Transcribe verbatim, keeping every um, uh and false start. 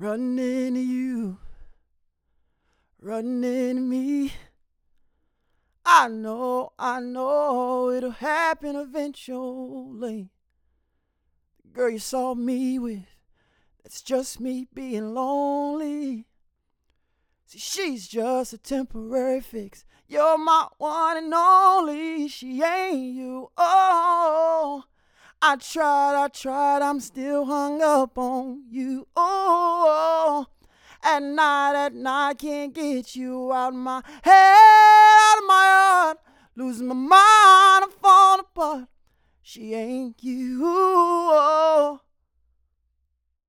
Running into you, running into me. I know, I know it'll happen eventually. The girl you saw me with, that's just me being lonely. See, she's just a temporary fix. You're my one and only. She ain't you. Oh, I tried, I tried. I'm still hung up on you. Oh, at night, at night, can't get you out of my head, out of my heart. Losing my mind, I'm falling apart. She ain't you. Oh.